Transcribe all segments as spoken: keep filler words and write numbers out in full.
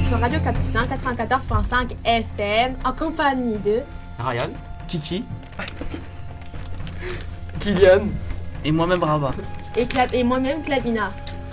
sur Radio Capucin quatre-vingt-quatorze virgule cinq F M en compagnie de Ryan, Kiki Kylian et moi-même Rabat. Et, Cla- et moi-même Clavina.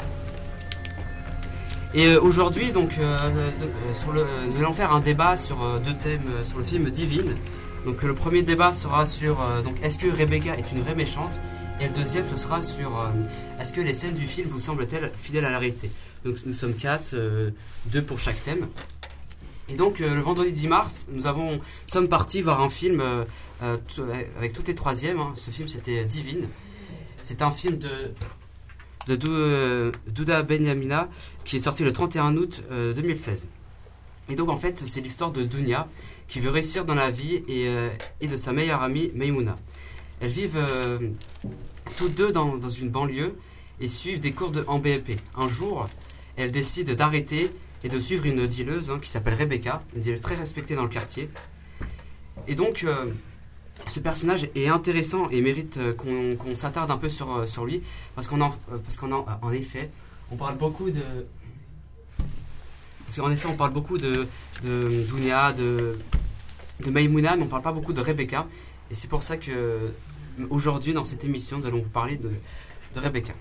et euh, aujourd'hui donc euh, euh, sur le, nous allons faire un débat sur euh, deux thèmes euh, sur le film Divine. Donc euh, le premier débat sera sur euh, donc est-ce que Rebecca est une vraie méchante, et le deuxième ce sera sur euh, est-ce que les scènes du film vous semblent-elles fidèles à la réalité. Donc nous sommes quatre, euh, deux pour chaque thème. Et donc euh, le vendredi dix mars, nous avons sommes partis voir un film euh, euh, t- avec toutes les troisièmes. Hein. Ce film c'était Divine. C'est un film de de Dou- euh, Douda Benyamina qui est sorti le trente et un août euh, deux mille seize. Et donc en fait c'est l'histoire de Dunia qui veut réussir dans la vie et, euh, et de sa meilleure amie Maimouna. Elles vivent euh, toutes deux dans, dans une banlieue et suivent des cours de, en B E P. Un jour, elles décident d'arrêter et de suivre une dealeuse hein, qui s'appelle Rebecca, une dealeuse très respectée dans le quartier. Et donc euh, ce personnage est intéressant et mérite euh, qu'on, qu'on s'attarde un peu sur, euh, sur lui parce qu'en, en, euh, parce qu'en en, en effet, on parle beaucoup de... Parce qu'en effet, on parle beaucoup de, de Dunia, de, de Maimouna, mais on ne parle pas beaucoup de Rebecca. Et c'est pour ça que aujourd'hui, dans cette émission, nous allons vous parler de, de Rebecca.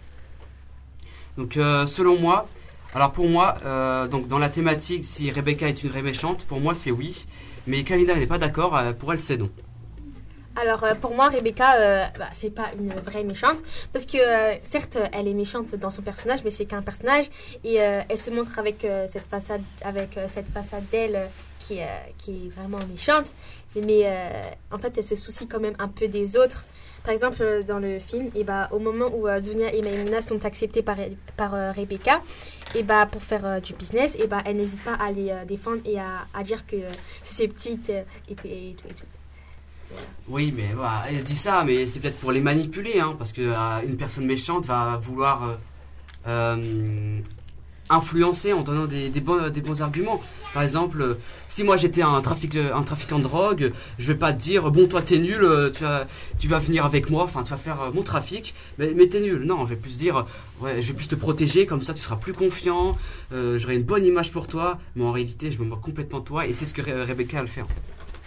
Donc, euh, selon moi, alors pour moi, euh, donc dans la thématique, si Rebecca est une vraie méchante, pour moi c'est oui. Mais Kalina n'est pas d'accord, euh, pour elle c'est non. Alors euh, pour moi Rebecca euh, bah, c'est pas une vraie méchante parce que euh, certes elle est méchante dans son personnage mais c'est qu'un personnage et euh, elle se montre avec euh, cette façade avec euh, cette façade d'elle euh, qui, euh, qui est vraiment méchante mais euh, en fait elle se soucie quand même un peu des autres. Par exemple euh, dans le film et bah au moment où euh, Dunia et Maimouna sont acceptées par par euh, Rebecca et bah pour faire euh, du business et bah elle n'hésite pas à les euh, défendre et à, à dire que euh, ces petites euh, étaient et tout et tout. Voilà. Oui, mais bah, elle dit ça, mais c'est peut-être pour les manipuler, hein, parce qu'une euh, personne méchante va vouloir euh, euh, influencer en donnant des, des, bons, des bons arguments. Par exemple, euh, si moi j'étais un, trafic, un trafiquant de drogue, je vais pas te dire bon toi t'es nul, euh, tu vas, tu vas venir avec moi, enfin tu vas faire euh, mon trafic, mais, mais t'es nul. Non, je vais plus dire ouais, je vais plus te protéger, comme ça tu seras plus confiant, euh, j'aurai une bonne image pour toi, mais en réalité je me moque complètement de toi et c'est ce que Re- Rebecca elle fait. En fait.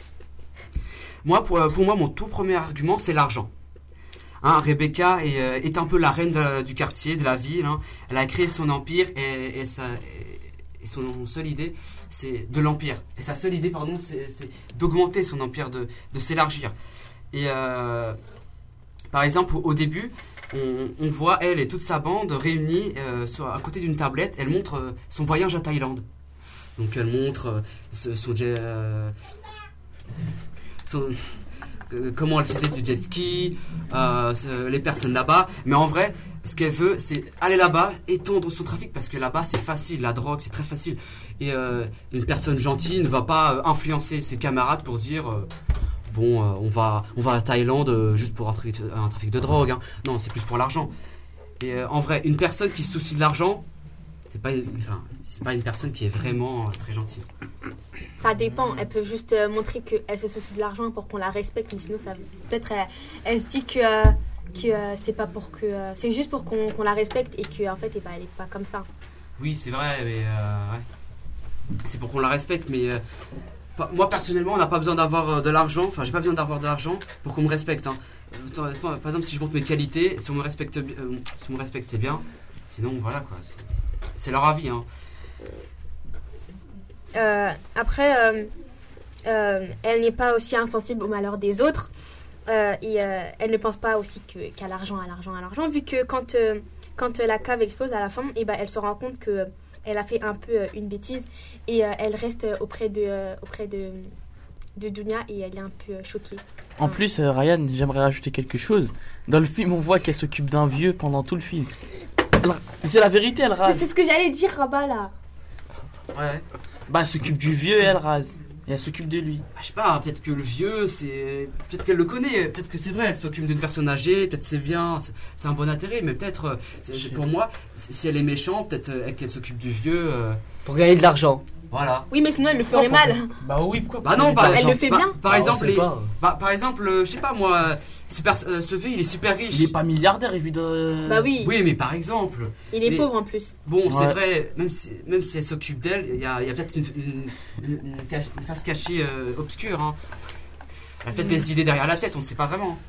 Moi, pour, pour moi, mon tout premier argument, c'est l'argent. Hein, Rebecca est, euh, est un peu la reine de, du quartier, de la ville. Hein. Elle a créé son empire et, et, sa, et, et son seule idée, c'est de l'empire. Et sa seule idée, pardon, c'est, c'est d'augmenter son empire, de, de s'élargir. Et euh, par exemple, au, au début, on, on voit elle et toute sa bande réunis euh, sur, à côté d'une tablette. Elle montre euh, son voyage à Thaïlande. Donc elle montre euh, son... son euh, Son, euh, comment elle faisait du jet ski, euh, les personnes là-bas. Mais en vrai, ce qu'elle veut, c'est aller là-bas, étendre son trafic, parce que là-bas, c'est facile, la drogue, c'est très facile. Et euh, une personne gentille ne va pas euh, influencer ses camarades pour dire euh, bon, euh, on, va, on va à Thaïlande euh, juste pour un trafic, un trafic de drogue. Hein. Non, c'est plus pour l'argent. Et euh, en vrai, une personne qui se soucie de l'argent, c'est pas, enfin, c'est pas une personne qui est vraiment euh, très gentille. Ça dépend, elle peut juste euh, montrer qu'elle se soucie de l'argent pour qu'on la respecte, mais sinon ça peut-être elle, elle se dit que, euh, que euh, c'est pas pour que euh, c'est juste pour qu'on, qu'on la respecte et qu'en fait eh ben, elle est pas comme ça. Oui, c'est vrai, mais euh, ouais. C'est pour qu'on la respecte, mais euh, pas, moi personnellement, on n'a pas besoin d'avoir euh, de l'argent. Enfin, j'ai pas besoin d'avoir de l'argent pour qu'on me respecte. Hein. Euh, par exemple, si je montre mes qualités, si on me respecte, euh, si on me respecte, c'est bien. Sinon, voilà quoi. C'est, c'est leur avis. Hein. Euh, après, euh, euh, elle n'est pas aussi insensible au malheur des autres euh, et euh, elle ne pense pas aussi que, qu'à l'argent, à l'argent, à l'argent, vu que quand, euh, quand la cave explose à la fin, et ben, elle se rend compte qu'elle a fait un peu euh, une bêtise et euh, elle reste auprès de, euh, auprès de, de Dunia et elle est un peu euh, choquée. En enfin. plus, euh, Ryan, j'aimerais rajouter quelque chose. Dans le film, on voit qu'elle s'occupe d'un vieux pendant tout le film. Elle... C'est la vérité, elle rase. Mais c'est ce que j'allais dire, Rabat, là. Ouais. Bah, elle s'occupe du vieux et elle rase. Et elle s'occupe de lui. Ah, je sais pas, hein, peut-être que le vieux, c'est. Peut-être qu'elle le connaît, peut-être que c'est vrai, elle s'occupe d'une personne âgée, peut-être c'est bien, c'est, c'est un bon intérêt, mais peut-être, euh, c'est, pour moi, si elle est méchante, peut-être euh, qu'elle s'occupe du vieux. Euh... Pour gagner de l'argent. Voilà. Oui, mais sinon elle le ferait Pourquoi mal. Bah oui, pourquoi Bah non, par Elle exemple, le fait bah, bien. Par Ah, on exemple, sait les- pas. bah, par exemple, euh, je sais pas moi, euh, super, euh, ce fait il est super riche. Il est pas milliardaire, évidemment. Bah oui, Oui, mais par exemple, il est mais- pauvre en plus. bon, c'est Ouais. vrai, même si, même si elle s'occupe d'elle, il y a, il y a peut-être une, une, une, une cache- une face cachée euh, obscure. Hein. Elle a peut-être des idées derrière la tête, on ne sait pas vraiment.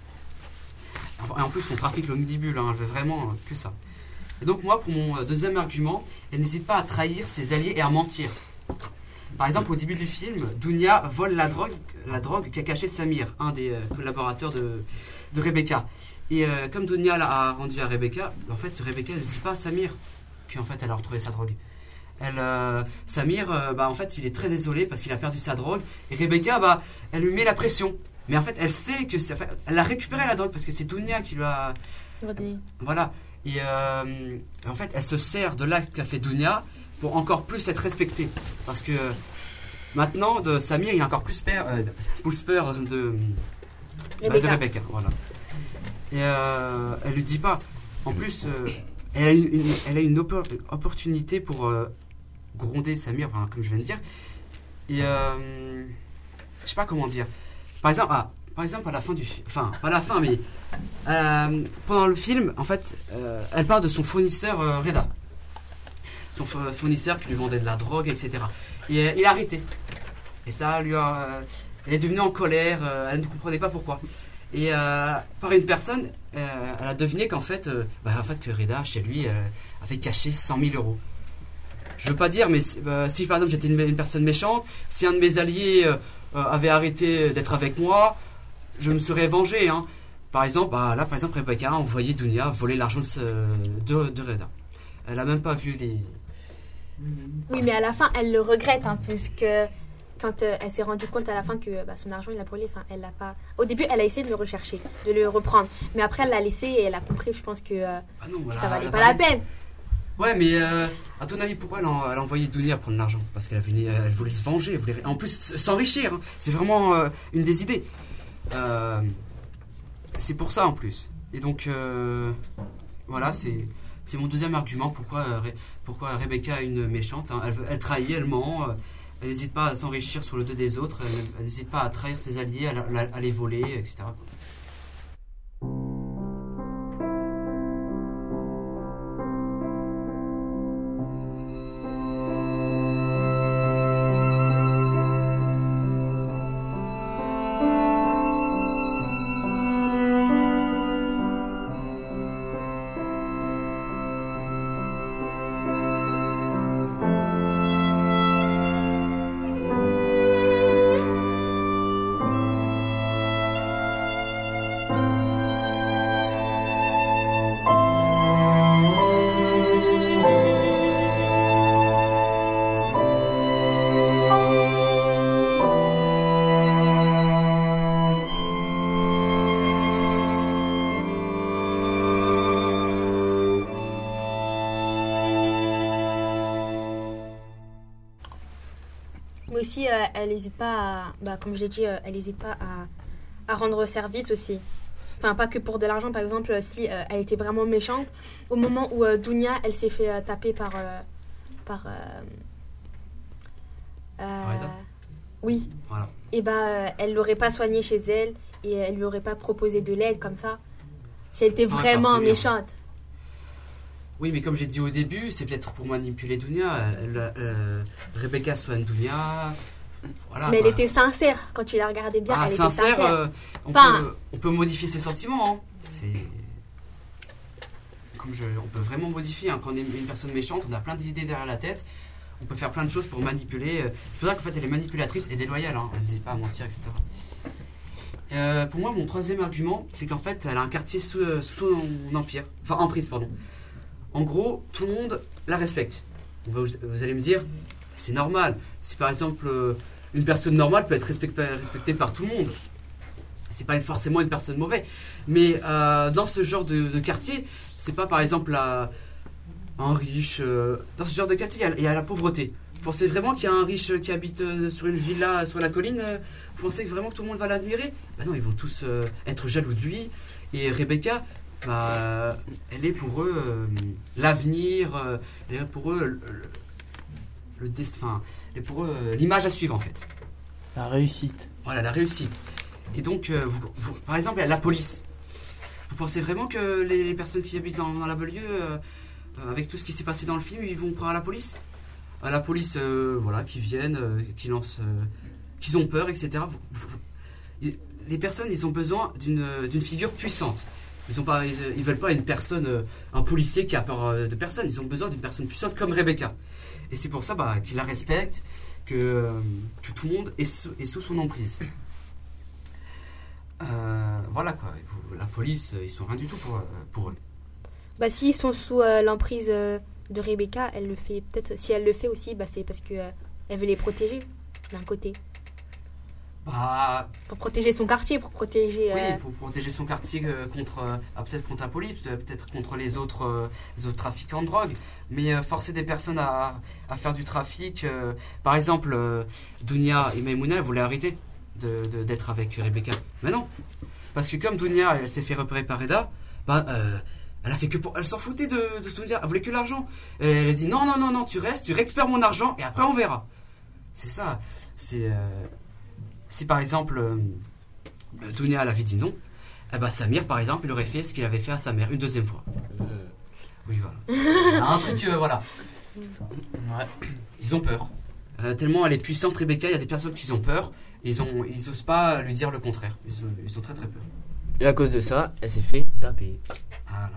Et en plus, on trafique l'omnibule, hein, elle veut vraiment euh, que ça. Et donc moi, pour mon euh, deuxième argument, elle n'hésite pas à trahir ses alliés et à mentir. Par exemple, au début du film, Dounia vole la drogue, la drogue qu'a caché Samir, un des euh, collaborateurs de, de Rebecca. Et euh, comme Dounia l'a rendu à Rebecca, en fait, Rebecca ne dit pas à Samir qu'en fait, elle a retrouvé sa drogue. Elle, euh, Samir, euh, bah, en fait, il est très désolé parce qu'il a perdu sa drogue. Et Rebecca, bah, elle lui met la pression. Mais en fait, elle sait que c'est, enfin, elle a récupéré la drogue parce que c'est Dounia qui lui a... Voilà. Et euh, en fait, elle se sert de l'acte qu'a fait Dounia pour encore plus être respectée. Parce que maintenant, de Samir, il a encore plus peur, euh, plus peur de, bah, de Rebecca. Rebecca. Voilà. Et euh, elle lui dit pas. En plus, euh, elle a une, une- elle a une oppor- opportunité pour euh, gronder Samir, enfin, comme je viens de dire. Et euh, je sais pas comment dire. Par exemple, ah, par exemple à la fin du film, enfin pas à la fin, mais euh, pendant le film, en fait, euh, elle parle de son fournisseur euh, Reda, son fo- fournisseur qui lui vendait de la drogue, et cetera. Et euh, il a arrêté. Et ça lui a, euh, elle est devenue en colère. euh, elle ne comprenait pas pourquoi. Et euh, par une personne, euh, elle a deviné qu'en fait, euh, bah, en fait que Reda chez lui euh, avait caché cent mille euros. Je veux pas dire, mais si, euh, si par exemple j'étais une, une personne méchante, si un de mes alliés euh, euh, avait arrêté d'être avec moi, je me serais vengé. Hein. Par exemple, bah, là par exemple Rebecca a envoyé Dounia voler l'argent de, ce- de, de Reda. Elle a même pas vu les. Oui, mais à la fin, elle le regrette un peu, vu que quand euh, elle s'est rendue compte à la fin que bah, son argent, il a brûlé, enfin, elle l'a pas... Au début, elle a essayé de le rechercher, de le reprendre. Mais après, elle l'a laissé et elle a compris, je pense, que euh, Ah non, ça elle a- valait elle a pas la laissé. peine. Ouais, mais euh, à ton avis, pourquoi elle a, elle a envoyé Dounia prendre l'argent? Parce qu'elle avait une- elle voulait se venger, elle voulait en plus s'enrichir. Hein. C'est vraiment euh, une des idées. Euh, c'est pour ça en plus. Et donc, euh, voilà, c'est c'est mon deuxième argument. Pourquoi, euh, Re- pourquoi Rebecca est une méchante. Hein. Elle, veut- elle trahit, elle ment. euh, elle n'hésite pas à s'enrichir sur le dos des autres. Elle, elle n'hésite pas à trahir ses alliés, à, la- à les voler, et cetera. Mais aussi, euh, elle n'hésite pas à... Bah, comme je l'ai dit, euh, elle n'hésite pas à, à rendre service aussi. Enfin, pas que pour de l'argent, par exemple, si euh, elle était vraiment méchante, au moment où euh, Dounia, elle s'est fait euh, taper par... euh, par euh, euh, Reda. oui. Voilà. Et bah, euh, elle l'aurait pas soignée chez elle et elle lui aurait pas proposé de l'aide comme ça. Si elle était Ah, vraiment c'est bien. méchante. Oui, mais comme j'ai dit au début, c'est peut-être pour manipuler Dounia. Elle, euh, Rebecca soigne Dounia. Voilà, Mais elle bah. était sincère. Quand tu la regardais bien, Ah, elle sincère, était sincère. euh, on, Enfin- peut, on peut modifier ses sentiments. Hein. C'est... Comme je, on peut vraiment modifier. Hein. Quand on est une personne méchante, on a plein d'idées derrière la tête. On peut faire plein de choses pour manipuler. C'est pour ça qu'en fait, elle est manipulatrice et déloyale. Hein. Elle n'hésite pas à mentir, et cetera. Euh, pour moi, mon troisième argument, c'est qu'en fait, elle a un quartier sous, euh, sous son empire. Enfin, emprise, pardon. En gros, tout le monde la respecte. Vous, vous allez me dire, c'est normal. Si par exemple, euh, une personne normale peut être respectée, respectée par tout le monde. C'est pas forcément une personne mauvaise. Mais euh, dans ce genre de, de quartier, c'est pas par exemple la, un riche. euh, dans ce genre de quartier, il y a- il y, a la pauvreté. Vous pensez vraiment qu'il y a un riche qui habite euh, sur une villa, sur la colline euh, Vous pensez vraiment que tout le monde va l'admirer? Ben non, ils vont tous euh, être jaloux de lui. Et Rebecca, bah, elle est pour eux euh, l'avenir, euh, elle est pour eux le, le destin, et pour eux, euh, l'image à suivre en fait. La réussite. Voilà, la réussite. Et donc, euh, vous, vous, par exemple, la police. Vous pensez vraiment que les, les personnes qui habitent dans, dans la banlieue, euh, avec tout ce qui s'est passé dans le film, ils vont prendre la police? À la police, euh, voilà, qui viennent, euh, qui lancent, euh, qu'ils ont peur, et cetera. Vous, vous, les personnes, ils ont besoin d'une, d'une figure puissante. Ils ont pas, ils, ils veulent pas une personne, euh, un policier qui a peur euh, de personne. Ils ont besoin d'une personne puissante comme Rebecca. Et c'est pour ça bah, qu'ils la respectent, que, euh, que tout le monde est sous, est sous son emprise. Euh, voilà quoi. Vous, la police, ils sont rien du tout pour, euh, pour eux. Bah, s'ils sont sous euh, l'emprise euh, de Rebecca, elle le fait peut-être. Si elle le fait aussi, bah, c'est parce que euh, elle veut les protéger d'un côté. Bah, pour protéger son quartier, pour protéger. Euh... Oui, pour protéger son quartier euh, contre, euh, ah, peut-être contre la police, peut-être contre les autres, euh, les autres trafiquants de drogue. Mais euh, forcer des personnes à, à faire du trafic. Euh, par exemple, euh, Dounia et Maimouna voulaient arrêter de, de, d'être avec Rebecca. Mais non, parce que comme Dounia, elle s'est fait repérer par Reda, bah, euh, elle a fait que pour, elle s'en foutait de, de ce Dounia. Elle voulait que l'argent. Et elle a dit non, non, non, non, tu restes, tu récupères mon argent et après on verra. C'est ça. C'est euh, Si par exemple, euh, Dounia elle avait dit non, eh ben Samir par exemple, il aurait fait ce qu'il avait fait à sa mère une deuxième fois. Euh, oui, voilà. Un truc, euh, voilà. Ouais. Ils ont peur. Euh, tellement elle est puissante, Rebecca, il y a des personnes qui ont peur, et ils ont, ils osent pas lui dire le contraire. Ils ont, ils ont très très peur. Et à cause de ça, elle s'est fait taper. Voilà.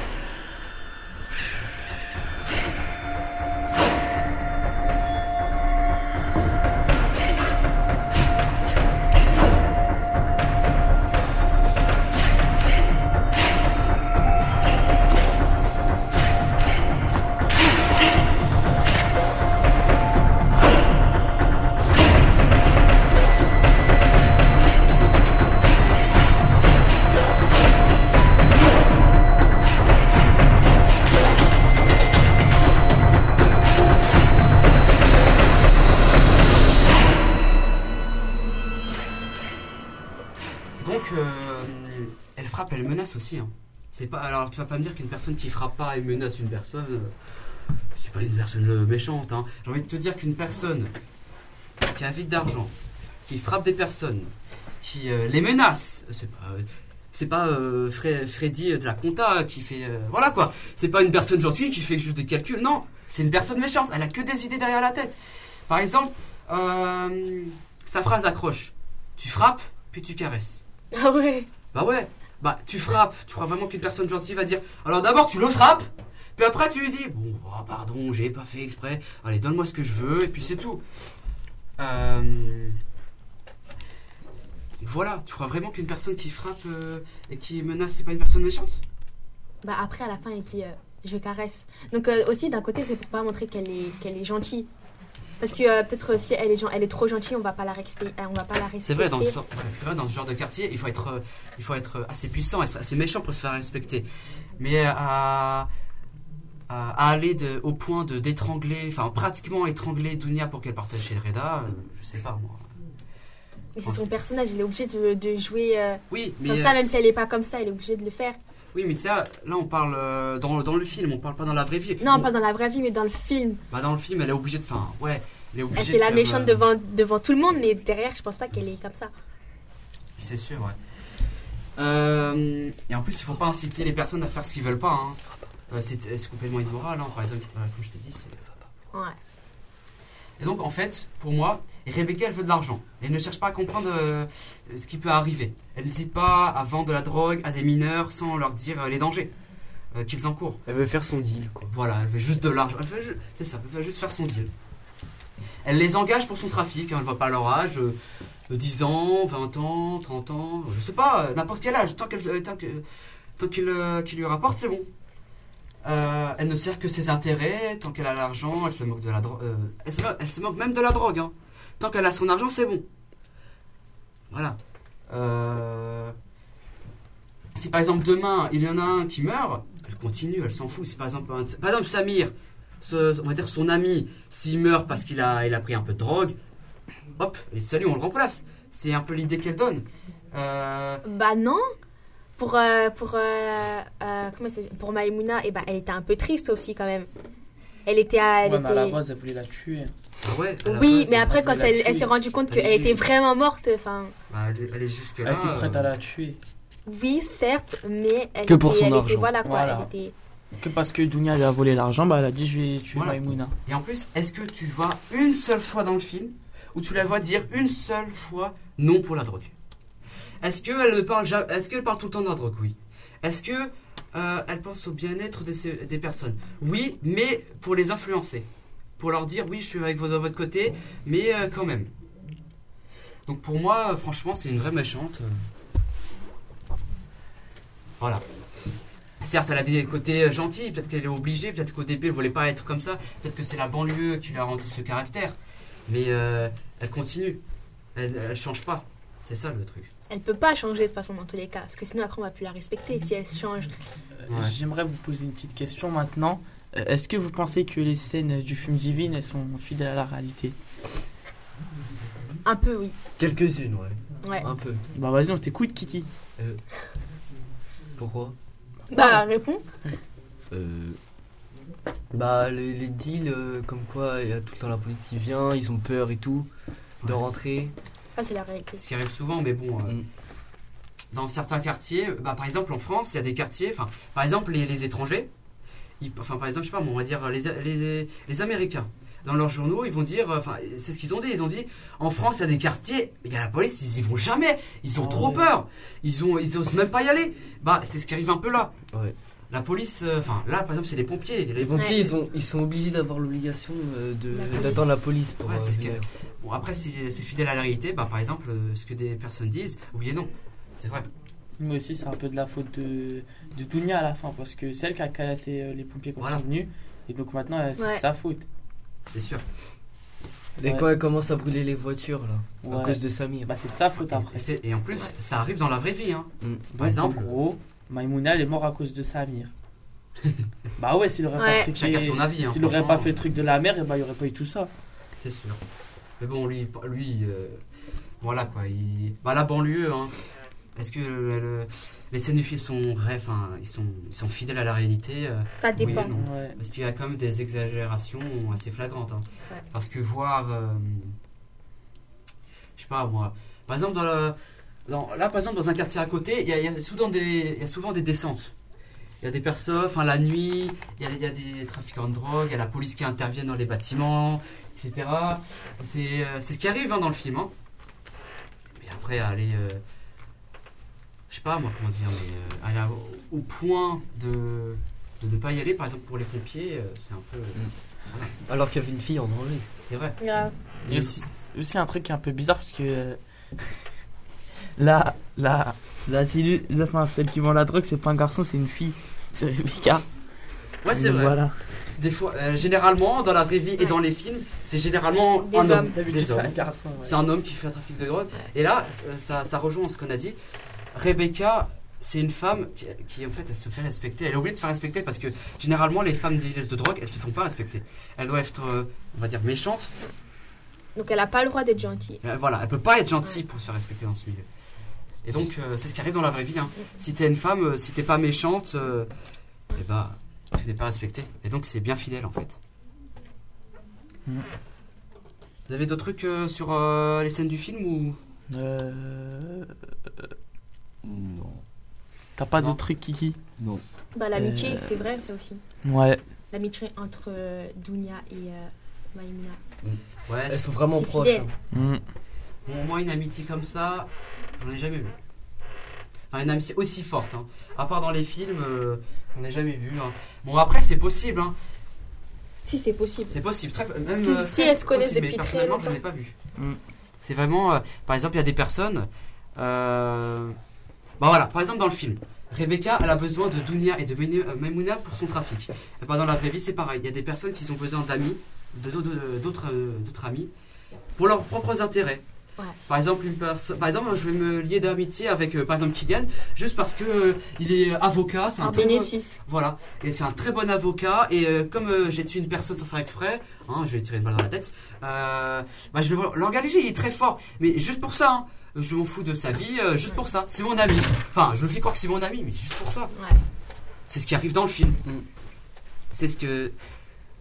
Elle menace aussi. Hein. C'est pas, alors tu vas pas me dire qu'une personne qui frappe pas et menace une personne, euh, c'est pas une personne euh, méchante. Hein. J'ai envie de te dire qu'une personne qui a vide d'argent, qui frappe des personnes, qui euh, les menace, c'est pas, euh, c'est pas euh, Fre- Freddy de la compta qui fait, euh, voilà quoi. C'est pas une personne gentille qui fait juste des calculs. Non, c'est une personne méchante. Elle a que des idées derrière la tête. Par exemple, euh, sa phrase accroche. Tu frappes, puis tu caresses. Ah ouais. Bah ouais. Bah, tu frappes, tu crois vraiment qu'une personne gentille va dire alors d'abord tu le frappes, puis après tu lui dis bon, oh, pardon, j'ai pas fait exprès, allez, donne-moi ce que je veux, et puis c'est tout. Euh... Voilà, tu crois vraiment qu'une personne qui frappe euh, et qui menace, c'est pas une personne méchante? Bah, après, à la fin, elle dit euh, je caresse. Donc, euh, aussi, d'un côté, c'est pour pas montrer qu'elle est, qu'elle est gentille. Parce que euh, peut-être si elle est, elle est trop gentille, on va pas la respecter. On va pas la respecter. C'est vrai, dans ce, c'est vrai, dans ce genre de quartier, il faut être, euh, il faut être assez puissant, assez méchant pour se faire respecter. Mais à, à, à aller de, au point de d'étrangler, enfin pratiquement étrangler Dounia pour qu'elle partage chez Reda, euh, je sais pas moi. Mais c'est son personnage, il est obligé de, de jouer euh, oui, mais comme ça, même si elle est pas comme ça, elle est obligée de le faire. Oui, mais ça, là on parle euh, dans, dans le film, on parle pas dans la vraie vie. Non, on... pas dans la vraie vie, mais dans le film. Bah dans le film, elle est obligée de, enfin, ouais, elle est obligée. Elle fait la faire, méchante euh... devant devant tout le monde, mais derrière, je pense pas qu'elle est comme ça. C'est sûr, ouais. Euh, et en plus, il faut pas inciter les personnes à faire ce qu'ils veulent pas. Hein. Euh, c'est, c'est complètement immoral, hein. Par exemple, euh, comme je t'ai dit, c'est. Ouais. Et donc, en fait, pour moi, Rebecca, elle veut de l'argent. Elle ne cherche pas à comprendre euh, ce qui peut arriver. Elle n'hésite pas à vendre de la drogue à des mineurs sans leur dire euh, les dangers euh, qu'ils encourent. Elle veut faire son deal, quoi. Voilà, elle veut juste de l'argent. Elle veut, c'est ça, elle veut juste faire son deal. Elle les engage pour son trafic. Hein, elle ne voit pas leur âge. Euh, dix ans, vingt ans, trente ans, je sais pas, euh, n'importe quel âge. Tant, qu'elle, euh, tant, que, tant qu'il, euh, qu'il lui rapporte, c'est bon. Euh, elle ne sert que ses intérêts, tant qu'elle a l'argent, elle se moque de la drogue. Euh, elle, se moque, elle se moque même de la drogue. Hein. Tant qu'elle a son argent, c'est bon. Voilà. Euh, si par exemple demain il y en a un qui meurt, elle continue, elle s'en fout. Si par exemple, un, par exemple Samir, ce, on va dire son ami, s'il meurt parce qu'il a, il a pris un peu de drogue, hop, et salut, on le remplace. C'est un peu l'idée qu'elle donne. Euh, bah non. Pour, euh, pour, euh, euh, comment c'est, pour Maïmouna, eh ben, elle était un peu triste aussi quand même. Elle était à. Elle Ouais, mais à la était... base, elle voulait la tuer. Ah ouais, à la Oui, base, mais elle après, voulait quand la elle, elle tuer. s'est rendue compte Elle est qu'elle était juste- vraiment morte, enfin. Bah, elle, est- elle est jusque Elle là. était prête à la tuer. Oui, certes, mais elle Que pour était, son elle était- argent. voilà quoi, Voilà. elle était. Que parce que Dunia lui a volé l'argent, bah elle a dit je vais tuer Voilà. Maïmouna. Et en plus, est-ce que tu vois une seule fois dans le film où tu la vois dire une seule fois non pour la drogue? Est-ce qu'elle ne parle jamais, est-ce qu'elle parle tout le temps de la drogue? Oui. Est-ce que euh, elle pense au bien-être de ces- des personnes? Oui, mais pour les influencer, pour leur dire oui, je suis avec vous de votre côté, mais euh, quand même. Donc pour moi, euh, franchement, c'est une vraie méchante. euh. Voilà. Certes, elle a des côtés euh, gentils, peut-être qu'elle est obligée, peut-être qu'au début elle voulait pas être comme ça, peut-être que c'est la banlieue qui lui a rendu ce caractère, mais euh, elle continue, elle, elle change pas, c'est ça le truc. Elle peut pas changer de toute façon dans tous les cas, parce que sinon après on va plus la respecter si elle change. Euh, Ouais. J'aimerais vous poser une petite question maintenant. Euh, Est-ce que vous pensez que les scènes du film Divine elles sont fidèles à la réalité? Un peu, oui. Quelques-unes, ouais. Ouais. Un peu. Bah vas-y, on t'écoute Kiki. Pourquoi? Bah, réponds. Euh, Bah, les, les deals, euh, comme quoi il y a tout le temps la police qui vient, ils ont peur et tout, de Ouais. rentrer. Ah, c'est la réalité. Ce qui arrive souvent, mais bon, euh, Mm. dans certains quartiers, bah, par exemple en France, il y a des quartiers, enfin, par exemple les, les étrangers, ils- enfin par exemple, je sais pas, on va dire les, les, les Américains. Dans leurs journaux, ils vont dire, euh, enfin, c'est ce qu'ils ont dit. Ils ont dit, en France, il y a des quartiers, il y a la police, ils y vont jamais. Ils ont Ah trop ouais. peur. Ils ont, ils osent même pas y aller. Bah, c'est ce qui arrive un peu là. Ouais. La police, euh, enfin, là, par exemple, c'est les pompiers. Les Les pompiers. pompiers, ils, ont, ils sont obligés d'avoir l'obligation euh, de- La police. d'attendre la police pour Ouais, euh, c'est ce qui venir. Bon, après, c'est c'est fidèle à la réalité. Bah, par exemple, euh, ce que des personnes disent, oui et non. C'est vrai. Mais aussi c'est un peu de la faute de, de Dunia à la fin parce que c'est elle qui a cassé euh, les pompiers quand Voilà. ils sont venus. Et donc maintenant euh, c'est Ouais. de sa faute. C'est sûr. Et Ouais. quand elle commence à brûler les voitures, là, Ouais. à cause de Samir. Bah c'est de sa faute Et, après. et c'est- et en plus, ça arrive dans la vraie vie. Hein. Mm. Par Donc, exemple, en gros, Maïmouna elle est morte à cause de Samir. Bah ouais, s'il aurait Ouais. pas truqué- chacun son avis. Hein, s'il aurait franchement. pas fait le truc de la mère, et bah il y aurait pas eu tout ça. C'est sûr. Mais bon, lui, lui euh, voilà quoi. Il... Bah, la banlieue, hein. Est-ce que le- le- les scènes du film sont vraies, enfin, ils sont, ils sont fidèles à la réalité euh, Ça oui et dépend. non. Ouais. Parce qu'il y a quand même des exagérations assez flagrantes. hein. Ouais. Parce que voir. euh, je sais pas moi. Par exemple, dans le- dans- là, par exemple, dans un quartier à côté, il y a, il y a souvent des, il y a souvent des descentes. Il y a des personnes, enfin la nuit, il y a, il y a des trafiquants de drogue, il y a la police qui intervient dans les bâtiments, et cetera. C'est euh, c'est ce qui arrive hein, dans le film. hein. Mais après, aller. euh, je sais pas moi comment dire, mais euh, aller au, au point de, de ne pas y aller, par exemple pour les pompiers, euh, c'est un peu. Alors qu'il y avait une fille en danger. C'est vrai. Grave. Il y a aussi, aussi un truc qui est un peu bizarre parce que euh, la, la, la, Tilu- la- enfin, celle qui vend la drogue, c'est pas un garçon, c'est une fille. C'est Rebecca. Ouais, c'est Donc, vrai. Voilà. Des fois, euh, généralement, dans la vraie vie et Ouais. dans les films, c'est généralement Des un homme. hommes. D'habitude, Des c'est un hommes. garçon. ouais. C'est un homme qui fait un trafic de drogue. Et là, ça, ça, ça rejoint ce qu'on a dit. Rebecca, c'est une femme qui, qui, en fait, elle se fait respecter. Elle est obligée de se faire respecter parce que généralement, les femmes dealers de drogue, elles se font pas respecter. Elles doivent être, euh, on va dire, méchantes. Donc elle a pas le droit d'être gentille. Euh, voilà, elle peut pas être gentille Ouais. pour se faire respecter dans ce milieu. Et donc, euh, c'est ce qui arrive dans la vraie vie. Hein. Si t'es une femme, euh, si t'es pas méchante, euh, eh bah, tu n'es pas respectée. Et donc, c'est bien fidèle en fait. Mm. Vous avez d'autres trucs euh, sur euh, les scènes du film ou Euh, Non. T'as pas Non. d'autres trucs, Kiki? Non. Bah l'amitié, Euh. c'est vrai, ça aussi. Ouais. L'amitié entre euh, Dunia et euh, Maïmouna. Ouais, Elles c'est- sont vraiment C'est proches. fidèle. hein. Mm. bon, moi une amitié comme ça, j'en ai jamais vu. Enfin, une amitié aussi forte. Hein. À part dans les films, euh, on n'a jamais vu. hein. Bon, après, c'est possible. Hein. Si, c'est possible. C'est possible. Très, même, Si- euh, si très elles se connaissent possible, depuis mais très personnellement, je longtemps. n'ai pas vu. Mm. C'est vraiment. euh, par exemple, il y a des personnes. Euh, bah voilà, par exemple, dans le film, Rebecca, elle a besoin de Dunia et de Maï- euh, Maïmouna pour son trafic. Et bah, dans la vraie vie, c'est pareil. Il y a des personnes qui ont besoin d'amis, de- de- de- d'autres euh, d'autres amis, pour leurs propres intérêts. Ouais. Par exemple, une perso- par exemple, je vais me lier d'amitié avec, euh, par exemple, Kylian, juste parce que euh, il est avocat, c'est un Un très bon- bénéfice. voilà, et c'est un très bon avocat. Et euh, comme euh, j'ai tué une personne sans faire exprès, hein, je vais tirer une balle dans la tête, euh, bah, je vais l'engager, il est très fort. Mais juste pour ça, hein, je m'en fous de sa vie, euh, juste pour ça. C'est mon ami. Enfin, je me fais croire que c'est mon ami, mais juste pour ça. Ouais. C'est ce qui arrive dans le film. Mm. C'est ce que.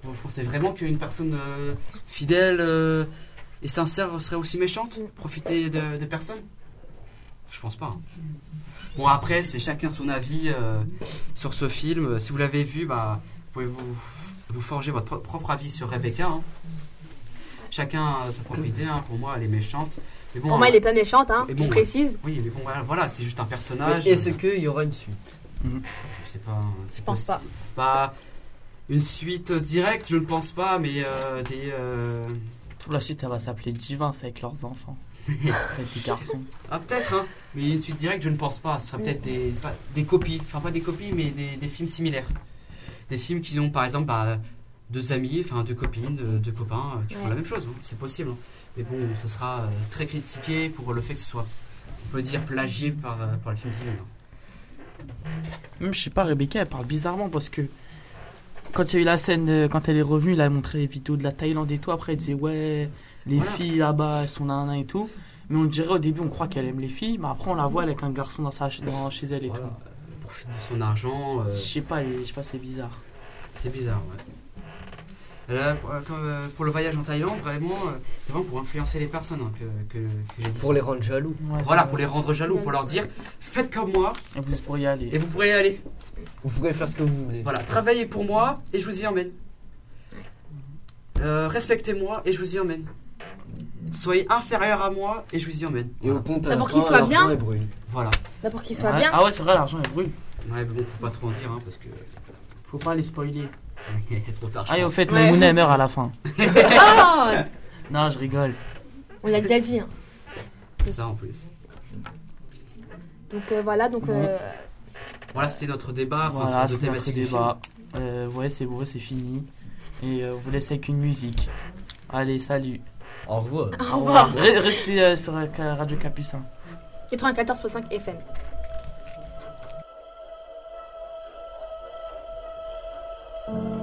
Vous pensez vraiment qu'une personne euh, fidèle euh, et sincère serait aussi méchante? Profiter de, de personnes? Je pense pas. Hein. Bon, après, c'est chacun son avis euh, sur ce film. Si vous l'avez vu, bah, vous pouvez vous, vous forger votre pro- propre avis sur Rebecca. Hein. Chacun a sa propre idée. Hein. Pour moi, elle est méchante. Mais bon, Pour moi, hein, il est pas méchante, hein, et tu bon, précises. Oui, mais bon, voilà, voilà, c'est juste un personnage. Mais est-ce qu'il y aura une suite? Je sais pas. C'est Je pense possible. Pas une suite directe, je ne pense pas, mais euh, des. Euh... Pour la suite, elle va s'appeler Divin, c'est avec leurs enfants. C'est avec des garçons. Ah, peut-être, hein. Mais une suite directe, je ne pense pas. Ce sera peut-être des, pas- des copies. Enfin, pas des copies, mais des, des films similaires. Des films qui ont, par exemple, bah, deux amis, enfin, deux copines, deux, deux copains euh, qui font Ouais. la même chose. Hein. C'est possible. Hein. Mais bon, ce sera euh, très critiqué pour le fait que ce soit, on peut dire, plagié par, euh, par le film Divin. Hein. Même, je sais pas, Rebecca, elle parle bizarrement parce que quand il y a eu la scène, euh, quand elle est revenue, elle a montré les vidéos de la Thaïlande et tout. Après, elle disait, ouais, les Voilà. filles là-bas, elles sont nan nan et tout. Mais on dirait au début, on croit qu'elle aime les filles, mais après, on la voit elle, avec un garçon dans sa, dans, chez elle et Voilà. tout. Elle profite de son argent. euh, Je sais pas, elle est- je sais pas, c'est bizarre. C'est bizarre, ouais. Là, pour, euh, pour le voyage en Thaïlande, vraiment, euh, c'est vraiment pour influencer les personnes hein, que, que, que j'ai dit Pour ça. les rendre jaloux. Ouais, Voilà, c'est pour vrai. les rendre jaloux, pour leur dire faites comme moi Et vous pourriez aller. et vous pourrez y aller. Vous pourrez faire ce que vous voulez. Voilà, travaillez pour moi et je vous y emmène. Euh, respectez-moi et je vous y emmène. Soyez inférieur à moi et je vous y emmène. Et au Voilà. compte, à Bah, la pour fin, qu'il soit l'argent bien. est brûle. Voilà. Bah, pour qu'il soit Ouais. bien. Ah ouais, c'est vrai, l'argent, elle brûle. Ouais, mais bon, faut pas trop en dire hein, parce que. Faut pas les spoiler. Il y a trop tard. je Ah, et au pense. fait, Ouais. Maimouna, elle meurt à la fin. Oh, Non, je rigole. on l'a déjà dit. Hein. C'est ça en plus. Donc euh, voilà, donc Bon. euh, Voilà, c'était notre débat. Enfin, Voilà, sur c'était deux notre thématiques du débat. Euh, ouais, c'est bon, c'est fini. Et euh, on vous laisse avec une musique. Allez, salut. Au revoir. au revoir. Re- Restez euh, sur euh, Radio Capucin. quatre-vingt-quatorze virgule cinq F M.